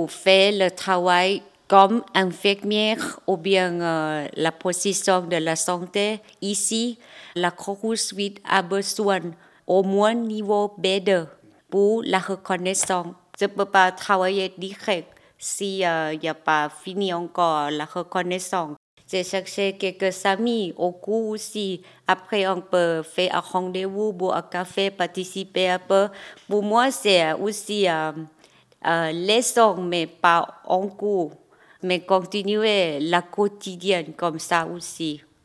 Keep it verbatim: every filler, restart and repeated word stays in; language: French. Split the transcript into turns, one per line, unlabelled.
fait le travail comme infirmière ou bien euh, la position de la santé, ici, la Croix-Rouge suisse a besoin au moins niveau B deux pour la reconnaissance. Je ne peux pas travailler direct si euh, il n'y a pas fini encore la reconnaissance. J'ai cherché quelques amis au cours aussi. Après, on peut faire un rendez-vous pour un café, participer un peu. Pour moi, c'est aussi euh, euh, leçon, mais pas en cours. Mais continuer la quotidienne comme ça aussi.